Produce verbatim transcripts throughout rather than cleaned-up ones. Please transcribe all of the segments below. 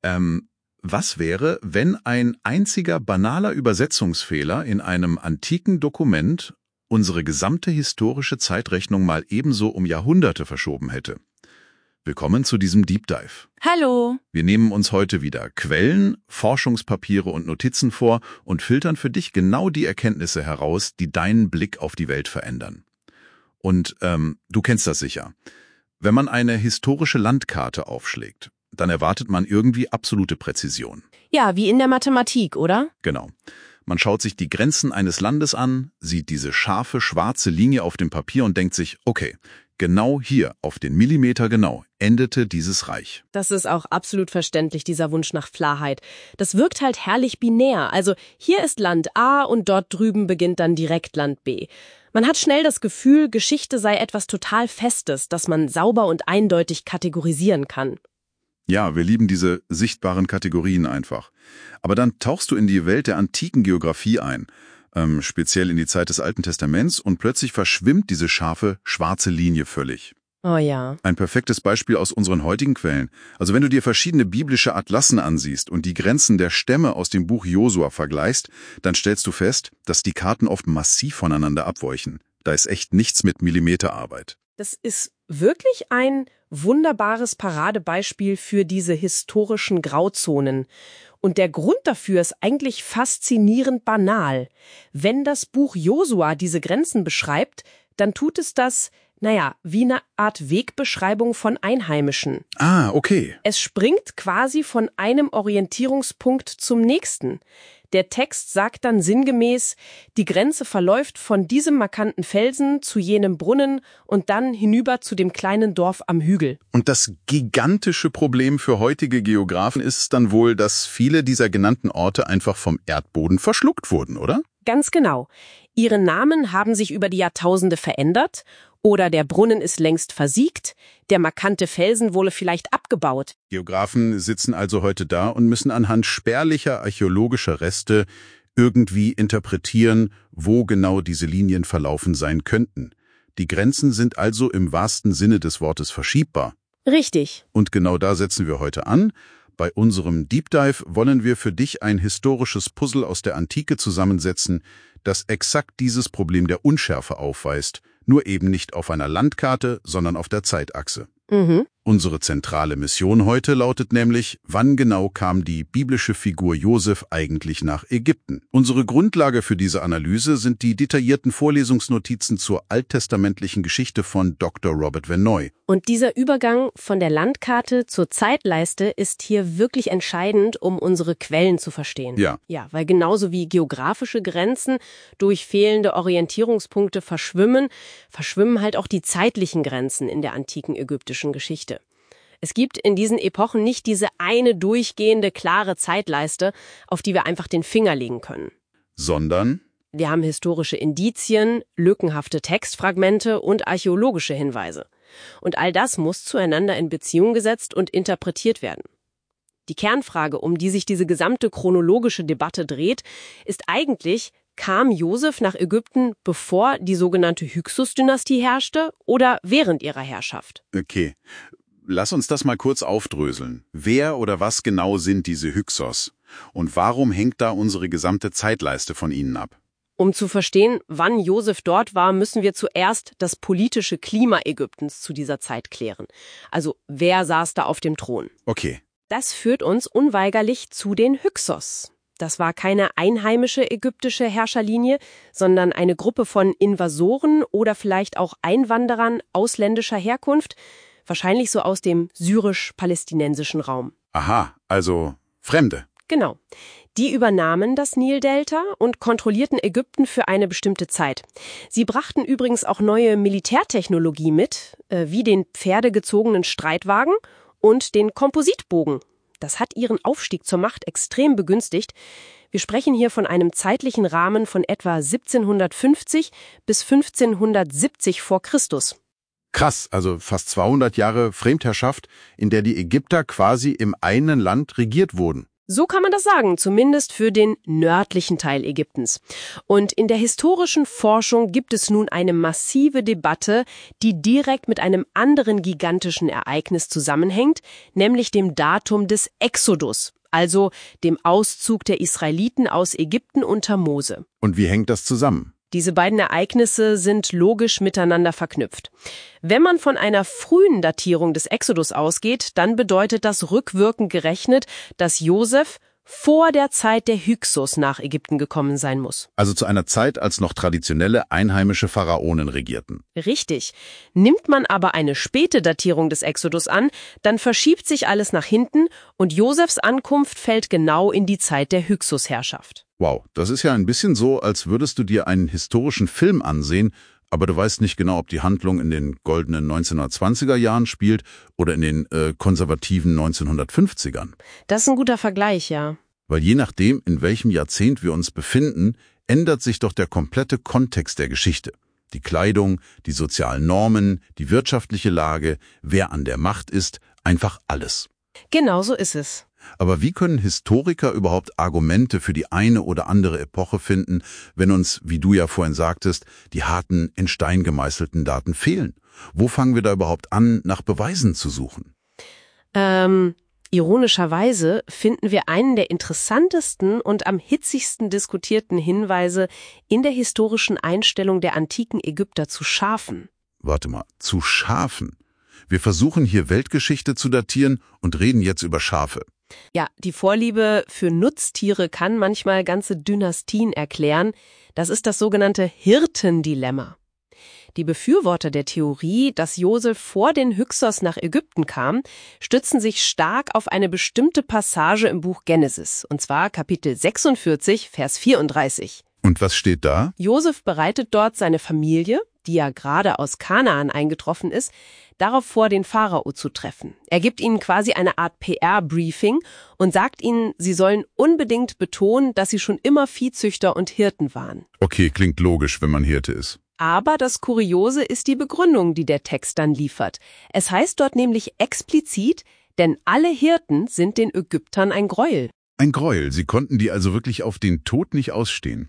Ähm, was wäre, wenn ein einziger banaler Übersetzungsfehler in einem antiken Dokument unsere gesamte historische Zeitrechnung mal ebenso um Jahrhunderte verschoben hätte? Willkommen zu diesem Deep Dive. Hallo. Wir nehmen uns heute wieder Quellen, Forschungspapiere und Notizen vor und filtern für dich genau die Erkenntnisse heraus, die deinen Blick auf die Welt verändern. Und ähm, du kennst das sicher. Wenn man eine historische Landkarte aufschlägt, dann erwartet man irgendwie absolute Präzision. Ja, wie in der Mathematik, oder? Genau. Man schaut sich die Grenzen eines Landes an, sieht diese scharfe, schwarze Linie auf dem Papier und denkt sich, okay, genau hier, auf den Millimeter genau, endete dieses Reich. Das ist auch absolut verständlich, dieser Wunsch nach Klarheit. Das wirkt halt herrlich binär. Also hier ist Land A und dort drüben beginnt dann direkt Land B. Man hat schnell das Gefühl, Geschichte sei etwas total Festes, das man sauber und eindeutig kategorisieren kann. Ja, wir lieben diese sichtbaren Kategorien einfach. Aber dann tauchst du in die Welt der antiken Geografie ein, ähm, speziell in die Zeit des Alten Testaments, und plötzlich verschwimmt diese scharfe, schwarze Linie völlig. Oh ja. Ein perfektes Beispiel aus unseren heutigen Quellen. Also wenn du dir verschiedene biblische Atlassen ansiehst und die Grenzen der Stämme aus dem Buch Josua vergleichst, dann stellst du fest, dass die Karten oft massiv voneinander abweichen. Da ist echt nichts mit Millimeterarbeit. Das ist wirklich ein wunderbares Paradebeispiel für diese historischen Grauzonen. Und der Grund dafür ist eigentlich faszinierend banal. Wenn das Buch Josua diese Grenzen beschreibt, dann tut es das, naja, wie eine Art Wegbeschreibung von Einheimischen. Ah, okay. Es springt quasi von einem Orientierungspunkt zum nächsten. Der Text sagt dann sinngemäß, die Grenze verläuft von diesem markanten Felsen zu jenem Brunnen und dann hinüber zu dem kleinen Dorf am Hügel. Und das gigantische Problem für heutige Geografen ist dann wohl, dass viele dieser genannten Orte einfach vom Erdboden verschluckt wurden, oder? Ganz genau. Ihre Namen haben sich über die Jahrtausende verändert oder der Brunnen ist längst versiegt, der markante Felsen wurde vielleicht abgebaut. Geografen sitzen also heute da und müssen anhand spärlicher archäologischer Reste irgendwie interpretieren, wo genau diese Linien verlaufen sein könnten. Die Grenzen sind also im wahrsten Sinne des Wortes verschiebbar. Richtig. Und genau da setzen wir heute an. Bei unserem Deep Dive wollen wir für dich ein historisches Puzzle aus der Antike zusammensetzen, das exakt dieses Problem der Unschärfe aufweist, nur eben nicht auf einer Landkarte, sondern auf der Zeitachse. Mhm. Unsere zentrale Mission heute lautet nämlich, wann genau kam die biblische Figur Josef eigentlich nach Ägypten? Unsere Grundlage für diese Analyse sind die detaillierten Vorlesungsnotizen zur alttestamentlichen Geschichte von Doktor Robert Verneuil. Und dieser Übergang von der Landkarte zur Zeitleiste ist hier wirklich entscheidend, um unsere Quellen zu verstehen. Ja. Ja, weil genauso wie geografische Grenzen durch fehlende Orientierungspunkte verschwimmen, verschwimmen halt auch die zeitlichen Grenzen in der antiken ägyptischen Geschichte. Es gibt in diesen Epochen nicht diese eine durchgehende, klare Zeitleiste, auf die wir einfach den Finger legen können. Sondern? Wir haben historische Indizien, lückenhafte Textfragmente und archäologische Hinweise. Und all das muss zueinander in Beziehung gesetzt und interpretiert werden. Die Kernfrage, um die sich diese gesamte chronologische Debatte dreht, ist eigentlich, kam Josef nach Ägypten, bevor die sogenannte Hyksos-Dynastie herrschte oder während ihrer Herrschaft? Okay. Lass uns das mal kurz aufdröseln. Wer oder was genau sind diese Hyksos? Und warum hängt da unsere gesamte Zeitleiste von ihnen ab? Um zu verstehen, wann Josef dort war, müssen wir zuerst das politische Klima Ägyptens zu dieser Zeit klären. Also, wer saß da auf dem Thron? Okay. Das führt uns unweigerlich zu den Hyksos. Das war keine einheimische ägyptische Herrscherlinie, sondern eine Gruppe von Invasoren oder vielleicht auch Einwanderern ausländischer Herkunft, wahrscheinlich so aus dem syrisch-palästinensischen Raum. Aha, also Fremde. Genau. Die übernahmen das Nildelta und kontrollierten Ägypten für eine bestimmte Zeit. Sie brachten übrigens auch neue Militärtechnologie mit, äh, wie den pferdegezogenen Streitwagen und den Kompositbogen. Das hat ihren Aufstieg zur Macht extrem begünstigt. Wir sprechen hier von einem zeitlichen Rahmen von etwa siebzehnhundertfünfzig bis fünfzehnhundertsiebzig vor Christus. Krass, also fast zweihundert Jahre Fremdherrschaft, in der die Ägypter quasi im einen Land regiert wurden. So kann man das sagen, zumindest für den nördlichen Teil Ägyptens. Und in der historischen Forschung gibt es nun eine massive Debatte, die direkt mit einem anderen gigantischen Ereignis zusammenhängt, nämlich dem Datum des Exodus, also dem Auszug der Israeliten aus Ägypten unter Mose. Und wie hängt das zusammen? Diese beiden Ereignisse sind logisch miteinander verknüpft. Wenn man von einer frühen Datierung des Exodus ausgeht, dann bedeutet das rückwirkend gerechnet, dass Josef vor der Zeit der Hyksos nach Ägypten gekommen sein muss. Also zu einer Zeit, als noch traditionelle einheimische Pharaonen regierten. Richtig. Nimmt man aber eine späte Datierung des Exodus an, dann verschiebt sich alles nach hinten und Josefs Ankunft fällt genau in die Zeit der Hyksos-Herrschaft. Wow, das ist ja ein bisschen so, als würdest du dir einen historischen Film ansehen, aber du weißt nicht genau, ob die Handlung in den goldenen neunzehnhundertzwanziger Jahren spielt oder in den äh, konservativen neunzehnhundertfünfzigern. Das ist ein guter Vergleich, ja. Weil je nachdem, in welchem Jahrzehnt wir uns befinden, ändert sich doch der komplette Kontext der Geschichte. Die Kleidung, die sozialen Normen, die wirtschaftliche Lage, wer an der Macht ist, einfach alles. Genau so ist es. Aber wie können Historiker überhaupt Argumente für die eine oder andere Epoche finden, wenn uns, wie du ja vorhin sagtest, die harten, in Stein gemeißelten Daten fehlen? Wo fangen wir da überhaupt an, nach Beweisen zu suchen? Ähm, ironischerweise finden wir einen der interessantesten und am hitzigsten diskutierten Hinweise in der historischen Einstellung der antiken Ägypter zu Schafen. Warte mal, zu Schafen? Wir versuchen hier Weltgeschichte zu datieren und reden jetzt über Schafe. Ja, die Vorliebe für Nutztiere kann manchmal ganze Dynastien erklären. Das ist das sogenannte Hirtendilemma. Die Befürworter der Theorie, dass Josef vor den Hyksos nach Ägypten kam, stützen sich stark auf eine bestimmte Passage im Buch Genesis, und zwar Kapitel sechsundvierzig, Vers vierunddreißig. Und was steht da? Josef bereitet dort seine Familie, die ja gerade aus Kanaan eingetroffen ist, darauf vor, den Pharao zu treffen. Er gibt ihnen quasi eine Art P R-Briefing und sagt ihnen, sie sollen unbedingt betonen, dass sie schon immer Viehzüchter und Hirten waren. Okay, klingt logisch, wenn man Hirte ist. Aber das Kuriose ist die Begründung, die der Text dann liefert. Es heißt dort nämlich explizit, denn alle Hirten sind den Ägyptern ein Gräuel. Ein Gräuel, sie konnten die also wirklich auf den Tod nicht ausstehen.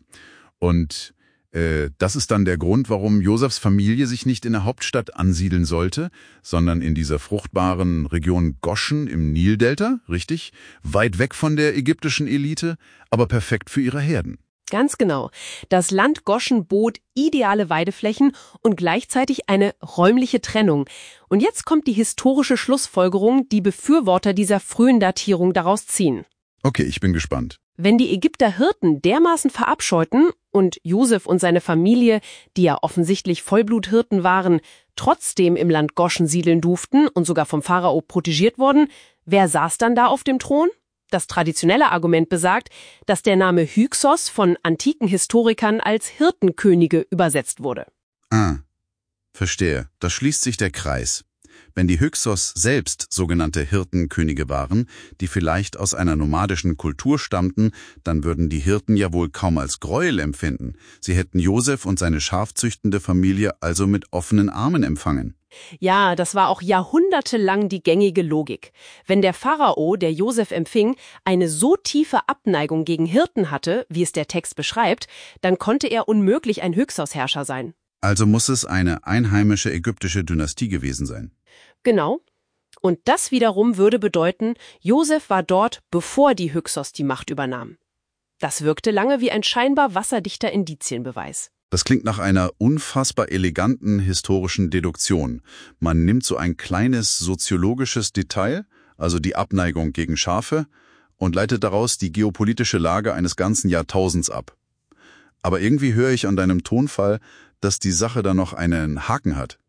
Und äh, das ist dann der Grund, warum Josefs Familie sich nicht in der Hauptstadt ansiedeln sollte, sondern in dieser fruchtbaren Region Goschen im Nildelta, richtig? Weit weg von der ägyptischen Elite, aber perfekt für ihre Herden. Ganz genau. Das Land Goschen bot ideale Weideflächen und gleichzeitig eine räumliche Trennung. Und jetzt kommt die historische Schlussfolgerung, die Befürworter dieser frühen Datierung daraus ziehen. Okay, ich bin gespannt. Wenn die Ägypter Hirten dermaßen verabscheuten und Josef und seine Familie, die ja offensichtlich Vollbluthirten waren, trotzdem im Land Goschen siedeln durften und sogar vom Pharao protegiert wurden, wer saß dann da auf dem Thron? Das traditionelle Argument besagt, dass der Name Hyksos von antiken Historikern als Hirtenkönige übersetzt wurde. Ah, verstehe. Da schließt sich der Kreis. Wenn die Hyksos selbst sogenannte Hirtenkönige waren, die vielleicht aus einer nomadischen Kultur stammten, dann würden die Hirten ja wohl kaum als Gräuel empfinden. Sie hätten Josef und seine schafzüchtende Familie also mit offenen Armen empfangen. Ja, das war auch jahrhundertelang die gängige Logik. Wenn der Pharao, der Josef empfing, eine so tiefe Abneigung gegen Hirten hatte, wie es der Text beschreibt, dann konnte er unmöglich ein Hyksos-Herrscher sein. Also muss es eine einheimische ägyptische Dynastie gewesen sein. Genau. Und das wiederum würde bedeuten, Josef war dort, bevor die Hyksos die Macht übernahmen. Das wirkte lange wie ein scheinbar wasserdichter Indizienbeweis. Das klingt nach einer unfassbar eleganten historischen Deduktion. Man nimmt so ein kleines soziologisches Detail, also die Abneigung gegen Schafe, und leitet daraus die geopolitische Lage eines ganzen Jahrtausends ab. Aber irgendwie höre ich an deinem Tonfall, dass die Sache da noch einen Haken hat.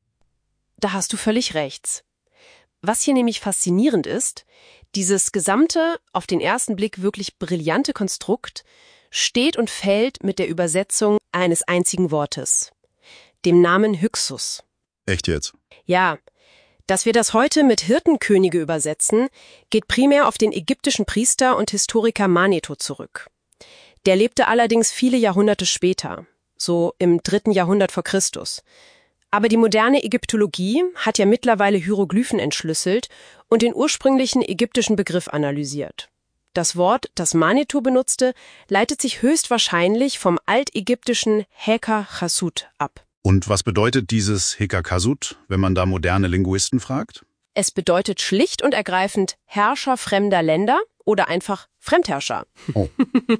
Da hast du völlig recht. Was hier nämlich faszinierend ist, dieses gesamte, auf den ersten Blick wirklich brillante Konstrukt steht und fällt mit der Übersetzung eines einzigen Wortes, dem Namen Hyksos. Echt jetzt? Ja, dass wir das heute mit Hirtenkönige übersetzen, geht primär auf den ägyptischen Priester und Historiker Manetho zurück. Der lebte allerdings viele Jahrhunderte später, so im dritten Jahrhundert vor Christus. Aber die moderne Ägyptologie hat ja mittlerweile Hieroglyphen entschlüsselt und den ursprünglichen ägyptischen Begriff analysiert. Das Wort, das Manetho benutzte, leitet sich höchstwahrscheinlich vom altägyptischen Heka Chasut ab. Und was bedeutet dieses Heka Chasut, wenn man da moderne Linguisten fragt? Es bedeutet schlicht und ergreifend Herrscher fremder Länder oder einfach Fremdherrscher. Oh.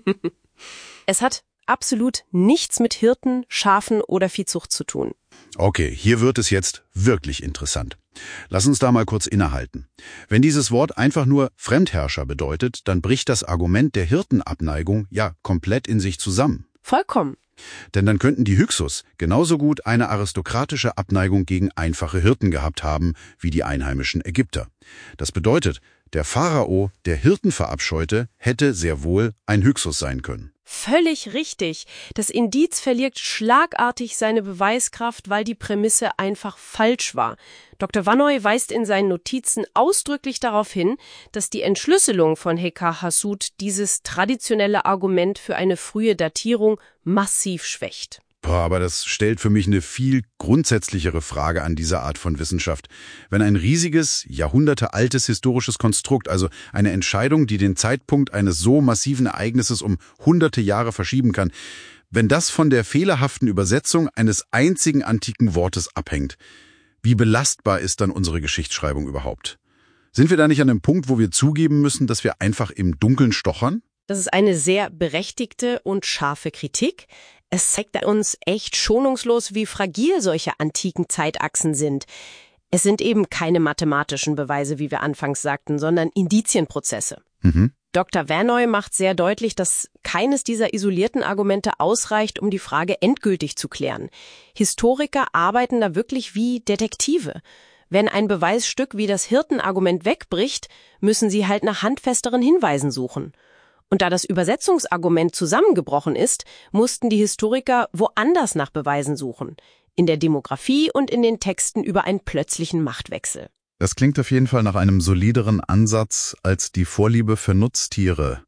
Es hat absolut nichts mit Hirten, Schafen oder Viehzucht zu tun. Okay, hier wird es jetzt wirklich interessant. Lass uns da mal kurz innehalten. Wenn dieses Wort einfach nur Fremdherrscher bedeutet, dann bricht das Argument der Hirtenabneigung ja komplett in sich zusammen. Vollkommen. Denn dann könnten die Hyksos genauso gut eine aristokratische Abneigung gegen einfache Hirten gehabt haben wie die einheimischen Ägypter. Das bedeutet, der Pharao, der Hirten verabscheute, hätte sehr wohl ein Hyksos sein können. Völlig richtig. Das Indiz verliert schlagartig seine Beweiskraft, weil die Prämisse einfach falsch war. Doktor Vannoy weist in seinen Notizen ausdrücklich darauf hin, dass die Entschlüsselung von Heka Chasut dieses traditionelle Argument für eine frühe Datierung massiv schwächt. Boah, aber das stellt für mich eine viel grundsätzlichere Frage an diese Art von Wissenschaft. Wenn ein riesiges, jahrhundertealtes historisches Konstrukt, also eine Entscheidung, die den Zeitpunkt eines so massiven Ereignisses um hunderte Jahre verschieben kann, wenn das von der fehlerhaften Übersetzung eines einzigen antiken Wortes abhängt, wie belastbar ist dann unsere Geschichtsschreibung überhaupt? Sind wir da nicht an einem Punkt, wo wir zugeben müssen, dass wir einfach im Dunkeln stochern? Das ist eine sehr berechtigte und scharfe Kritik. Es zeigt uns echt schonungslos, wie fragil solche antiken Zeitachsen sind. Es sind eben keine mathematischen Beweise, wie wir anfangs sagten, sondern Indizienprozesse. Mhm. Doktor Vannoy macht sehr deutlich, dass keines dieser isolierten Argumente ausreicht, um die Frage endgültig zu klären. Historiker arbeiten da wirklich wie Detektive. Wenn ein Beweisstück wie das Hirtenargument wegbricht, müssen sie halt nach handfesteren Hinweisen suchen. Und da das Übersetzungsargument zusammengebrochen ist, mussten die Historiker woanders nach Beweisen suchen. In der Demografie und in den Texten über einen plötzlichen Machtwechsel. Das klingt auf jeden Fall nach einem solideren Ansatz als die Vorliebe für Nutztiere.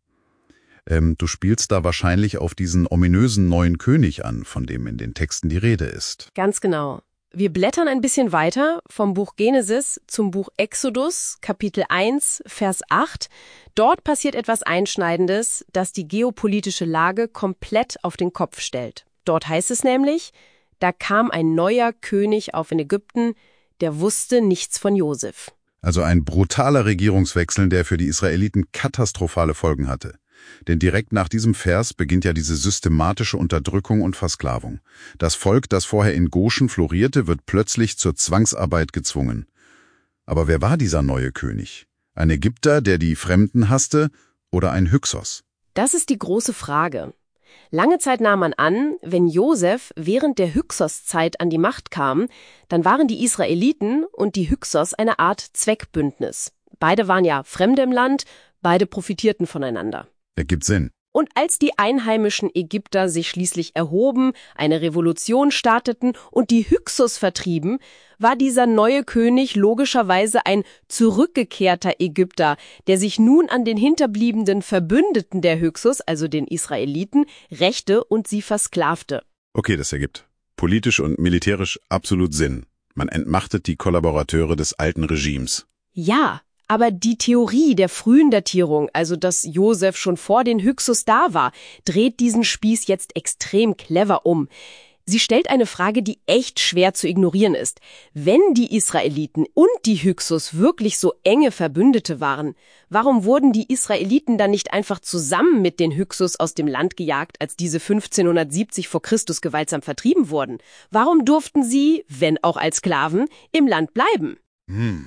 Ähm, du spielst da wahrscheinlich auf diesen ominösen neuen König an, von dem in den Texten die Rede ist. Ganz genau. Wir blättern ein bisschen weiter vom Buch Genesis zum Buch Exodus, Kapitel eins, Vers acht. Dort passiert etwas Einschneidendes, das die geopolitische Lage komplett auf den Kopf stellt. Dort heißt es nämlich, da kam ein neuer König auf in Ägypten, der wusste nichts von Josef. Also ein brutaler Regierungswechsel, der für die Israeliten katastrophale Folgen hatte. Denn direkt nach diesem Vers beginnt ja diese systematische Unterdrückung und Versklavung. Das Volk, das vorher in Goshen florierte, wird plötzlich zur Zwangsarbeit gezwungen. Aber wer war dieser neue König? Ein Ägypter, der die Fremden hasste, oder ein Hyksos? Das ist die große Frage. Lange Zeit nahm man an, wenn Josef während der Hyksos-Zeit an die Macht kam, dann waren die Israeliten und die Hyksos eine Art Zweckbündnis. Beide waren ja Fremde im Land, beide profitierten voneinander. Ergibt Sinn. Und als die einheimischen Ägypter sich schließlich erhoben, eine Revolution starteten und die Hyksos vertrieben, war dieser neue König logischerweise ein zurückgekehrter Ägypter, der sich nun an den hinterbliebenen Verbündeten der Hyksos, also den Israeliten, rächte und sie versklavte. Okay, das ergibt politisch und militärisch absolut Sinn. Man entmachtet die Kollaborateure des alten Regimes. Ja. Aber die Theorie der frühen Datierung, also dass Josef schon vor den Hyksos da war, dreht diesen Spieß jetzt extrem clever um. Sie stellt eine Frage, die echt schwer zu ignorieren ist. Wenn die Israeliten und die Hyksos wirklich so enge Verbündete waren, warum wurden die Israeliten dann nicht einfach zusammen mit den Hyksos aus dem Land gejagt, als diese fünfzehnhundertsiebzig vor Christus gewaltsam vertrieben wurden? Warum durften sie, wenn auch als Sklaven, im Land bleiben? Hm.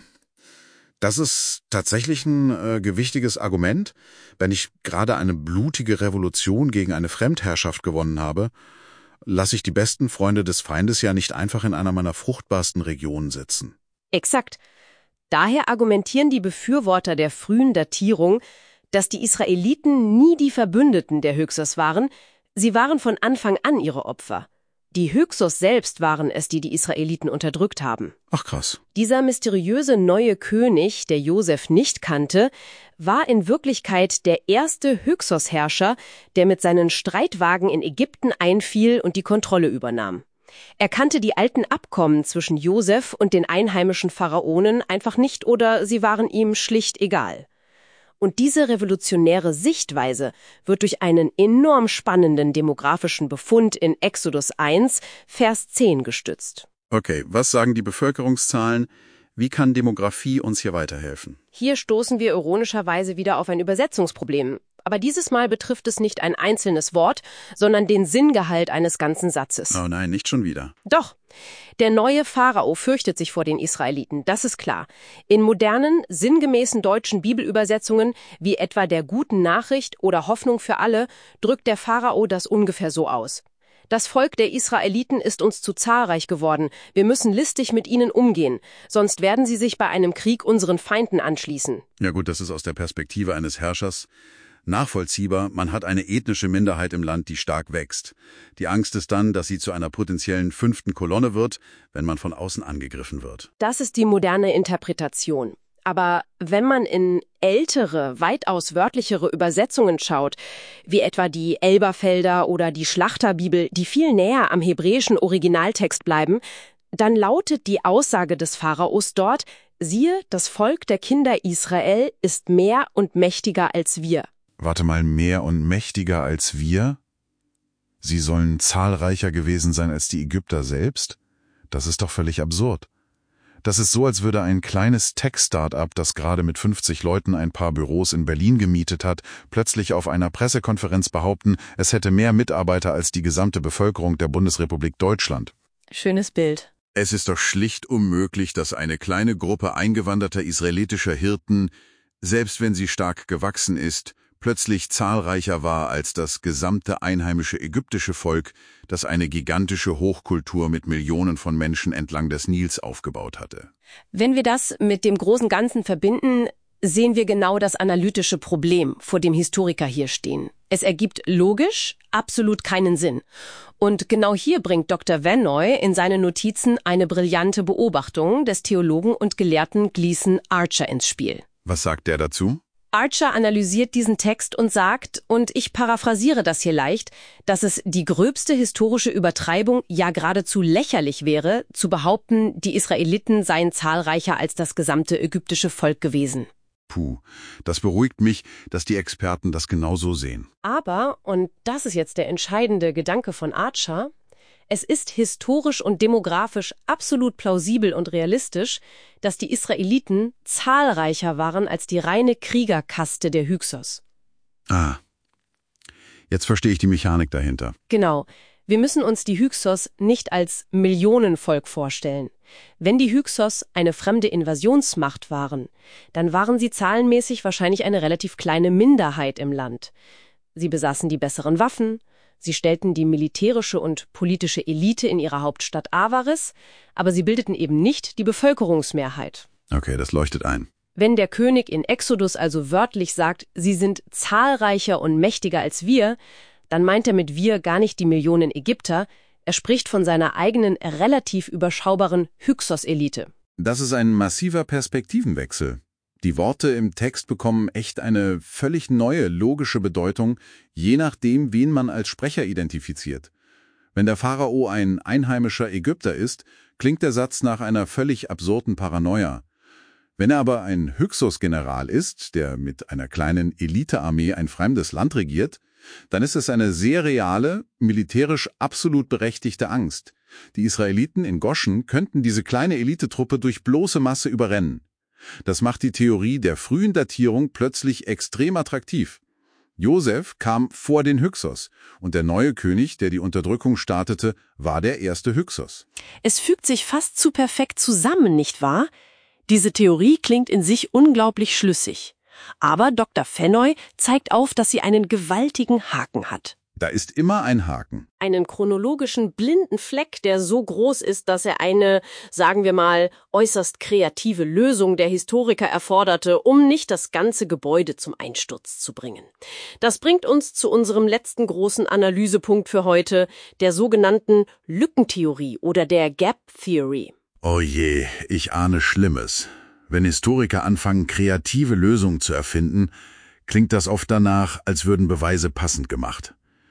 Das ist tatsächlich ein äh, gewichtiges Argument. Wenn ich gerade eine blutige Revolution gegen eine Fremdherrschaft gewonnen habe, lasse ich die besten Freunde des Feindes ja nicht einfach in einer meiner fruchtbarsten Regionen sitzen. Exakt. Daher argumentieren die Befürworter der frühen Datierung, dass die Israeliten nie die Verbündeten der Hyksos waren, sie waren von Anfang an ihre Opfer. Die Hyksos selbst waren es, die die Israeliten unterdrückt haben. Ach krass. Dieser mysteriöse neue König, der Josef nicht kannte, war in Wirklichkeit der erste Hyksos-Herrscher, der mit seinen Streitwagen in Ägypten einfiel und die Kontrolle übernahm. Er kannte die alten Abkommen zwischen Josef und den einheimischen Pharaonen einfach nicht oder sie waren ihm schlicht egal. Und diese revolutionäre Sichtweise wird durch einen enorm spannenden demografischen Befund in Exodus eins, Vers zehn gestützt. Okay, was sagen die Bevölkerungszahlen? Wie kann Demografie uns hier weiterhelfen? Hier stoßen wir ironischerweise wieder auf ein Übersetzungsproblem. Aber dieses Mal betrifft es nicht ein einzelnes Wort, sondern den Sinngehalt eines ganzen Satzes. Oh nein, nicht schon wieder. Doch. Der neue Pharao fürchtet sich vor den Israeliten, das ist klar. In modernen, sinngemäßen deutschen Bibelübersetzungen, wie etwa der Guten Nachricht oder Hoffnung für alle, drückt der Pharao das ungefähr so aus. Das Volk der Israeliten ist uns zu zahlreich geworden. Wir müssen listig mit ihnen umgehen, sonst werden sie sich bei einem Krieg unseren Feinden anschließen. Ja gut, das ist aus der Perspektive eines Herrschers nachvollziehbar. Man hat eine ethnische Minderheit im Land, die stark wächst. Die Angst ist dann, dass sie zu einer potenziellen fünften Kolonne wird, wenn man von außen angegriffen wird. Das ist die moderne Interpretation. Aber wenn man in ältere, weitaus wörtlichere Übersetzungen schaut, wie etwa die Elberfelder oder die Schlachterbibel, die viel näher am hebräischen Originaltext bleiben, dann lautet die Aussage des Pharaos dort: Siehe, das Volk der Kinder Israel ist mehr und mächtiger als wir. Warte mal, mehr und mächtiger als wir? Sie sollen zahlreicher gewesen sein als die Ägypter selbst? Das ist doch völlig absurd. Das ist so, als würde ein kleines Tech-Start-up, das gerade mit fünfzig Leuten ein paar Büros in Berlin gemietet hat, plötzlich auf einer Pressekonferenz behaupten, es hätte mehr Mitarbeiter als die gesamte Bevölkerung der Bundesrepublik Deutschland. Schönes Bild. Es ist doch schlicht unmöglich, dass eine kleine Gruppe eingewanderter israelitischer Hirten, selbst wenn sie stark gewachsen ist, plötzlich zahlreicher war als das gesamte einheimische ägyptische Volk, das eine gigantische Hochkultur mit Millionen von Menschen entlang des Nils aufgebaut hatte. Wenn wir das mit dem großen Ganzen verbinden, sehen wir genau das analytische Problem, vor dem Historiker hier stehen. Es ergibt logisch absolut keinen Sinn. Und genau hier bringt Doktor Vanoy in seine Notizen eine brillante Beobachtung des Theologen und Gelehrten Gleason Archer ins Spiel. Was sagt der dazu? Archer analysiert diesen Text und sagt, und ich paraphrasiere das hier leicht, dass es die gröbste historische Übertreibung, ja geradezu lächerlich wäre, zu behaupten, die Israeliten seien zahlreicher als das gesamte ägyptische Volk gewesen. Puh, das beruhigt mich, dass die Experten das genauso sehen. Aber, und das ist jetzt der entscheidende Gedanke von Archer, es ist historisch und demografisch absolut plausibel und realistisch, dass die Israeliten zahlreicher waren als die reine Kriegerkaste der Hyksos. Ah, jetzt verstehe ich die Mechanik dahinter. Genau. Wir müssen uns die Hyksos nicht als Millionenvolk vorstellen. Wenn die Hyksos eine fremde Invasionsmacht waren, dann waren sie zahlenmäßig wahrscheinlich eine relativ kleine Minderheit im Land. Sie besaßen die besseren Waffen, sie stellten die militärische und politische Elite in ihrer Hauptstadt Avaris, aber sie bildeten eben nicht die Bevölkerungsmehrheit. Okay, das leuchtet ein. Wenn der König in Exodus also wörtlich sagt, sie sind zahlreicher und mächtiger als wir, dann meint er mit wir gar nicht die Millionen Ägypter, er spricht von seiner eigenen relativ überschaubaren Hyksos-Elite. Das ist ein massiver Perspektivenwechsel. Die Worte im Text bekommen echt eine völlig neue, logische Bedeutung, je nachdem, wen man als Sprecher identifiziert. Wenn der Pharao ein einheimischer Ägypter ist, klingt der Satz nach einer völlig absurden Paranoia. Wenn er aber ein Hyksos-General ist, der mit einer kleinen Elitearmee ein fremdes Land regiert, dann ist es eine sehr reale, militärisch absolut berechtigte Angst. Die Israeliten in Goshen könnten diese kleine Elitetruppe durch bloße Masse überrennen. Das macht die Theorie der frühen Datierung plötzlich extrem attraktiv. Josef kam vor den Hyksos und der neue König, der die Unterdrückung startete, war der erste Hyksos. Es fügt sich fast zu perfekt zusammen, nicht wahr? Diese Theorie klingt in sich unglaublich schlüssig. Aber Doktor Vanoy zeigt auf, dass sie einen gewaltigen Haken hat. Da ist immer ein Haken. Einen chronologischen blinden Fleck, der so groß ist, dass er eine, sagen wir mal, äußerst kreative Lösung der Historiker erforderte, um nicht das ganze Gebäude zum Einsturz zu bringen. Das bringt uns zu unserem letzten großen Analysepunkt für heute, der sogenannten Lückentheorie oder der Gap Theory. Oh je, ich ahne Schlimmes. Wenn Historiker anfangen, kreative Lösungen zu erfinden, klingt das oft danach, als würden Beweise passend gemacht.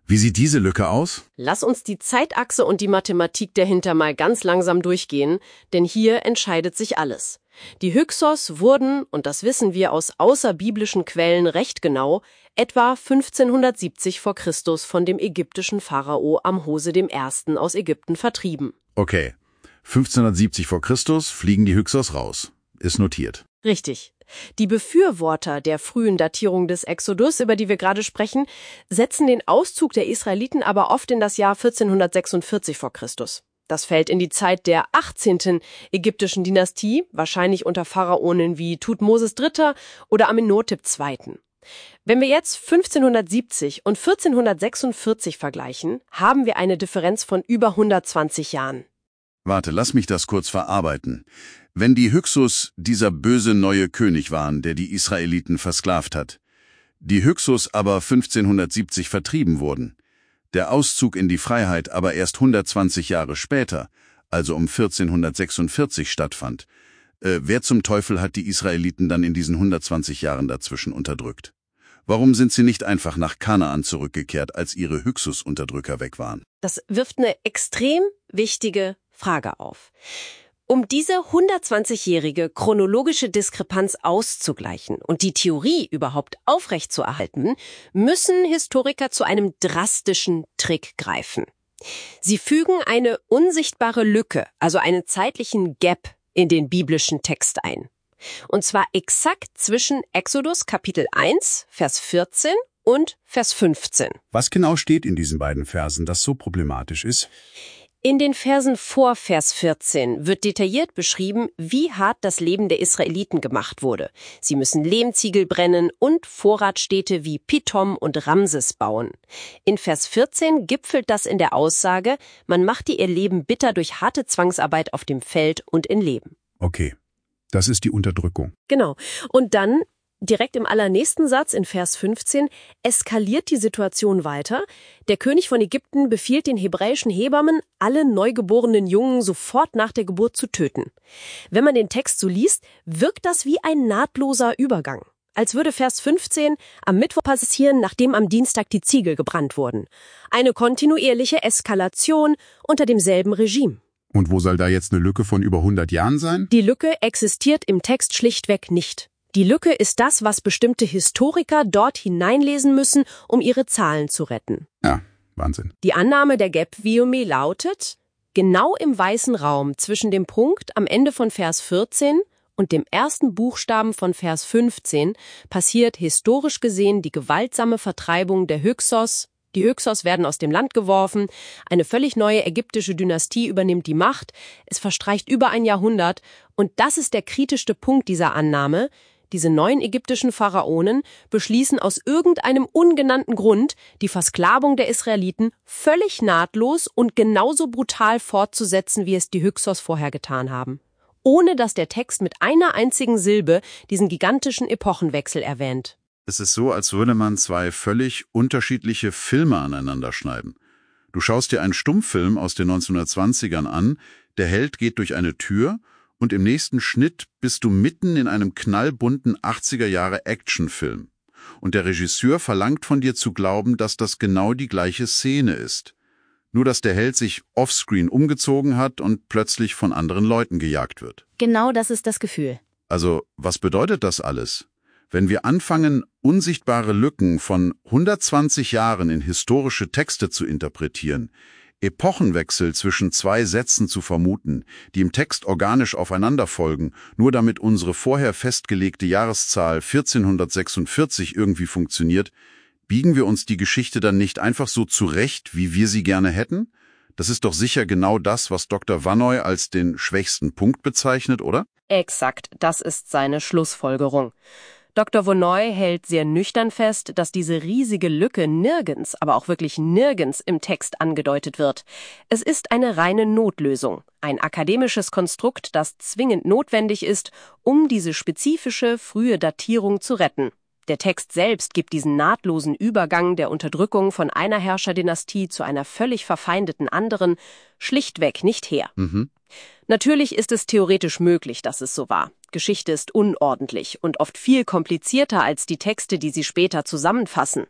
Wie sieht diese Lücke aus? Lass uns die Zeitachse und die Mathematik dahinter mal ganz langsam durchgehen, denn hier entscheidet sich alles. Die Hyksos wurden, und das wissen wir aus außerbiblischen Quellen recht genau, etwa fünfzehnhundertsiebzig vor Christus von dem ägyptischen Pharao Amhose der Erste aus Ägypten vertrieben. Okay, fünfzehnhundertsiebzig vor Christus fliegen die Hyksos raus. Ist notiert. Richtig. Die Befürworter der frühen Datierung des Exodus, über die wir gerade sprechen, setzen den Auszug der Israeliten aber oft in das Jahr vierzehnhundertsechsundvierzig vor Christus. Das fällt in die Zeit der achtzehnten ägyptischen Dynastie, wahrscheinlich unter Pharaonen wie Thutmosis Dritter oder Amenhotep Zweiter Wenn wir jetzt fünfzehnhundertsiebzig und vierzehnhundertsechsundvierzig vergleichen, haben wir eine Differenz von über hundertzwanzig Jahren. Warte, lass mich das kurz verarbeiten. Wenn die Hyksos dieser böse neue König waren, der die Israeliten versklavt hat, die Hyksos aber fünfzehnhundertsiebzig vertrieben wurden, der Auszug in die Freiheit aber erst hundertzwanzig Jahre später, also um vierzehnhundertsechsundvierzig stattfand, äh, wer zum Teufel hat die Israeliten dann in diesen hundertzwanzig Jahren dazwischen unterdrückt? Warum sind sie nicht einfach nach Kanaan zurückgekehrt, als ihre Hyksos-Unterdrücker weg waren? Das wirft eine extrem wichtige Frage auf. Um diese hundertzwanzigjährige chronologische Diskrepanz auszugleichen und die Theorie überhaupt aufrechtzuerhalten, müssen Historiker zu einem drastischen Trick greifen. Sie fügen eine unsichtbare Lücke, also einen zeitlichen Gap, in den biblischen Text ein. Und zwar exakt zwischen Exodus Kapitel eins, Vers vierzehn und Vers fünfzehn. Was genau steht in diesen beiden Versen, das so problematisch ist? In den Versen vor Vers vierzehn wird detailliert beschrieben, wie hart das Leben der Israeliten gemacht wurde. Sie müssen Lehmziegel brennen und Vorratstädte wie Pithom und Ramses bauen. In Vers vierzehn gipfelt das in der Aussage, man machte ihr Leben bitter durch harte Zwangsarbeit auf dem Feld und in Leben. Okay, das ist die Unterdrückung. Genau. Und dann direkt im allernächsten Satz in Vers fünfzehn eskaliert die Situation weiter. Der König von Ägypten befiehlt den hebräischen Hebammen, alle neugeborenen Jungen sofort nach der Geburt zu töten. Wenn man den Text so liest, wirkt das wie ein nahtloser Übergang. Als würde Vers fünfzehn am Mittwoch passieren, nachdem am Dienstag die Ziegel gebrannt wurden. Eine kontinuierliche Eskalation unter demselben Regime. Und wo soll da jetzt eine Lücke von über hundert Jahren sein? Die Lücke existiert im Text schlichtweg nicht. Die Lücke ist das, was bestimmte Historiker dort hineinlesen müssen, um ihre Zahlen zu retten. Ja, Wahnsinn. Die Annahme der Gap-Viome lautet, genau im weißen Raum zwischen dem Punkt am Ende von Vers vierzehn und dem ersten Buchstaben von Vers fünfzehn passiert historisch gesehen die gewaltsame Vertreibung der Hyksos. Die Hyksos werden aus dem Land geworfen, eine völlig neue ägyptische Dynastie übernimmt die Macht, es verstreicht über ein Jahrhundert und das ist der kritischste Punkt dieser Annahme. Diese neuen ägyptischen Pharaonen beschließen aus irgendeinem ungenannten Grund, die Versklavung der Israeliten völlig nahtlos und genauso brutal fortzusetzen, wie es die Hyksos vorher getan haben. Ohne dass der Text mit einer einzigen Silbe diesen gigantischen Epochenwechsel erwähnt. Es ist so, als würde man zwei völlig unterschiedliche Filme aneinander schneiden. Du schaust dir einen Stummfilm aus den neunzehnhundertzwanzigern an, der Held geht durch eine Tür und im nächsten Schnitt bist du mitten in einem knallbunten achtziger Jahre Actionfilm. Und der Regisseur verlangt von dir zu glauben, dass das genau die gleiche Szene ist. Nur dass der Held sich offscreen umgezogen hat und plötzlich von anderen Leuten gejagt wird. Genau das ist das Gefühl. Also, was bedeutet das alles? Wenn wir anfangen, unsichtbare Lücken von hundertzwanzig Jahren in historische Texte zu interpretieren, Epochenwechsel zwischen zwei Sätzen zu vermuten, die im Text organisch aufeinander folgen, nur damit unsere vorher festgelegte Jahreszahl vierzehnhundertsechsundvierzig irgendwie funktioniert, biegen wir uns die Geschichte dann nicht einfach so zurecht, wie wir sie gerne hätten? Das ist doch sicher genau das, was Doktor Vannoy als den schwächsten Punkt bezeichnet, oder? Exakt, das ist seine Schlussfolgerung. Doktor Vannoy hält sehr nüchtern fest, dass diese riesige Lücke nirgends, aber auch wirklich nirgends im Text angedeutet wird. Es ist eine reine Notlösung, ein akademisches Konstrukt, das zwingend notwendig ist, um diese spezifische frühe Datierung zu retten. Der Text selbst gibt diesen nahtlosen Übergang der Unterdrückung von einer Herrscherdynastie zu einer völlig verfeindeten anderen schlichtweg nicht her. Mhm. Natürlich ist es theoretisch möglich, dass es so war. Geschichte ist unordentlich und oft viel komplizierter als die Texte, die sie später zusammenfassen.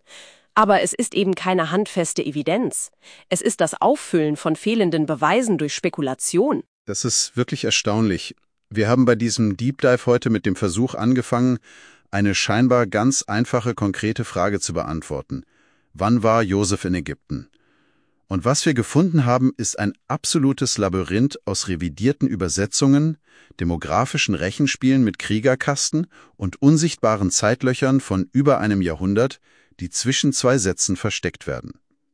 Aber es ist eben keine handfeste Evidenz. Es ist das Auffüllen von fehlenden Beweisen durch Spekulation. Das ist wirklich erstaunlich. Wir haben bei diesem Deep Dive heute mit dem Versuch angefangen, eine scheinbar ganz einfache, konkrete Frage zu beantworten. Wann war Josef in Ägypten? Und was wir gefunden haben, ist ein absolutes Labyrinth aus revidierten Übersetzungen, demografischen Rechenspielen mit Kriegerkasten und unsichtbaren Zeitlöchern von über einem Jahrhundert, die zwischen zwei Sätzen versteckt werden.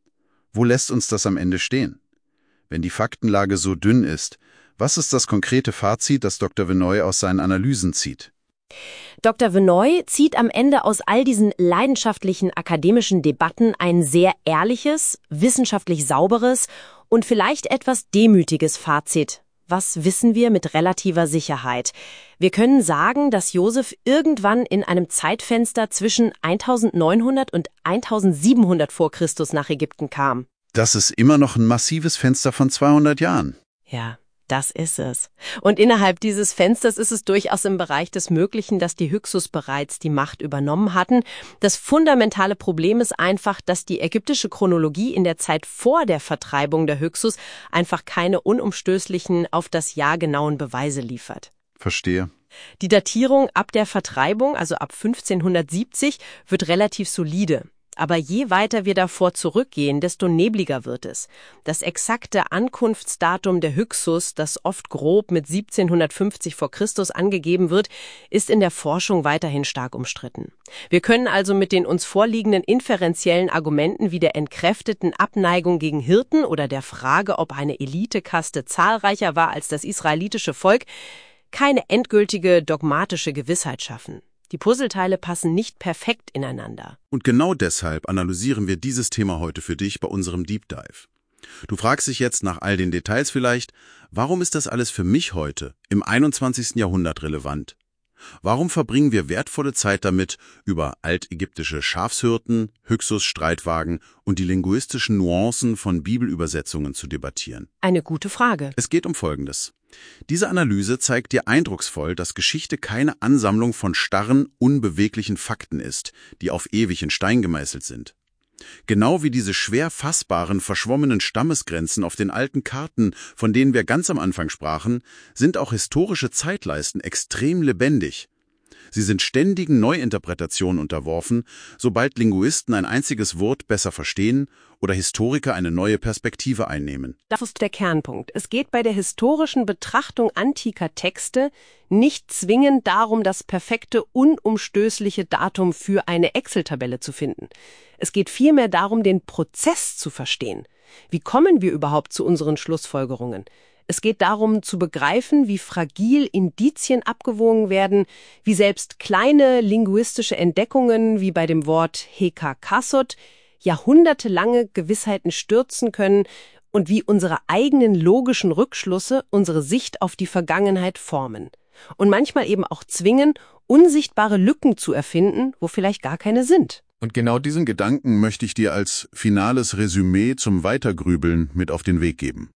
Wo lässt uns das am Ende stehen? Wenn die Faktenlage so dünn ist, was ist das konkrete Fazit, das Doktor Venoy aus seinen Analysen zieht? Doktor Venoy zieht am Ende aus all diesen leidenschaftlichen akademischen Debatten ein sehr ehrliches, wissenschaftlich sauberes und vielleicht etwas demütiges Fazit. Was wissen wir mit relativer Sicherheit? Wir können sagen, dass Josef irgendwann in einem Zeitfenster zwischen eintausendneunhundert und eintausendsiebenhundert vor Christus nach Ägypten kam. Das ist immer noch ein massives Fenster von zweihundert Jahren. Ja. Das ist es. Und innerhalb dieses Fensters ist es durchaus im Bereich des Möglichen, dass die Hyksos bereits die Macht übernommen hatten. Das fundamentale Problem ist einfach, dass die ägyptische Chronologie in der Zeit vor der Vertreibung der Hyksos einfach keine unumstößlichen, auf das Jahr genauen Beweise liefert. Verstehe. Die Datierung ab der Vertreibung, also ab fünfzehnhundertsiebzig, wird relativ solide. Aber je weiter wir davor zurückgehen, desto nebliger wird es. Das exakte Ankunftsdatum der Hyksos, das oft grob mit siebzehnhundertfünfzig vor Christus angegeben wird, ist in der Forschung weiterhin stark umstritten. Wir können also mit den uns vorliegenden inferenziellen Argumenten wie der entkräfteten Abneigung gegen Hirten oder der Frage, ob eine Elitekaste zahlreicher war als das israelitische Volk, keine endgültige dogmatische Gewissheit schaffen. Die Puzzleteile passen nicht perfekt ineinander. Und genau deshalb analysieren wir dieses Thema heute für dich bei unserem Deep Dive. Du fragst dich jetzt nach all den Details vielleicht, warum ist das alles für mich heute, im einundzwanzigsten Jahrhundert relevant? Warum verbringen wir wertvolle Zeit damit, über altägyptische Schafshirten, Hyksos-Streitwagen und die linguistischen Nuancen von Bibelübersetzungen zu debattieren? Eine gute Frage. Es geht um Folgendes. Diese Analyse zeigt dir eindrucksvoll, dass Geschichte keine Ansammlung von starren, unbeweglichen Fakten ist, die auf ewig in Stein gemeißelt sind. Genau wie diese schwer fassbaren, verschwommenen Stammesgrenzen auf den alten Karten, von denen wir ganz am Anfang sprachen, sind auch historische Zeitleisten extrem lebendig. Sie sind ständigen Neuinterpretationen unterworfen, sobald Linguisten ein einziges Wort besser verstehen oder Historiker eine neue Perspektive einnehmen. Das ist der Kernpunkt. Es geht bei der historischen Betrachtung antiker Texte nicht zwingend darum, das perfekte, unumstößliche Datum für eine Excel-Tabelle zu finden. Es geht vielmehr darum, den Prozess zu verstehen. Wie kommen wir überhaupt zu unseren Schlussfolgerungen? Es geht darum, zu begreifen, wie fragil Indizien abgewogen werden, wie selbst kleine linguistische Entdeckungen, wie bei dem Wort Hekakassot, jahrhundertelange Gewissheiten stürzen können und wie unsere eigenen logischen Rückschlüsse unsere Sicht auf die Vergangenheit formen. Und manchmal eben auch zwingen, unsichtbare Lücken zu erfinden, wo vielleicht gar keine sind. Und genau diesen Gedanken möchte ich dir als finales Resümee zum Weitergrübeln mit auf den Weg geben.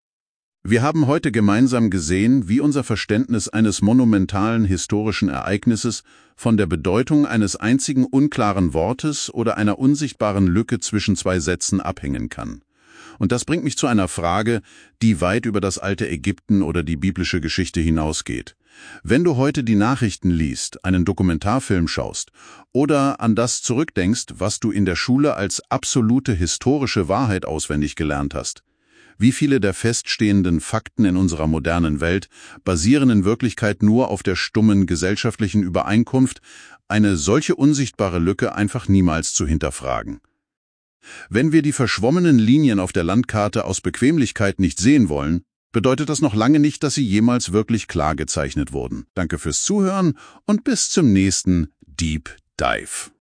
Wir haben heute gemeinsam gesehen, wie unser Verständnis eines monumentalen historischen Ereignisses von der Bedeutung eines einzigen unklaren Wortes oder einer unsichtbaren Lücke zwischen zwei Sätzen abhängen kann. Und das bringt mich zu einer Frage, die weit über das alte Ägypten oder die biblische Geschichte hinausgeht. Wenn du heute die Nachrichten liest, einen Dokumentarfilm schaust oder an das zurückdenkst, was du in der Schule als absolute historische Wahrheit auswendig gelernt hast, wie viele der feststehenden Fakten in unserer modernen Welt basieren in Wirklichkeit nur auf der stummen gesellschaftlichen Übereinkunft, eine solche unsichtbare Lücke einfach niemals zu hinterfragen? Wenn wir die verschwommenen Linien auf der Landkarte aus Bequemlichkeit nicht sehen wollen, bedeutet das noch lange nicht, dass sie jemals wirklich klar gezeichnet wurden. Danke fürs Zuhören und bis zum nächsten Deep Dive.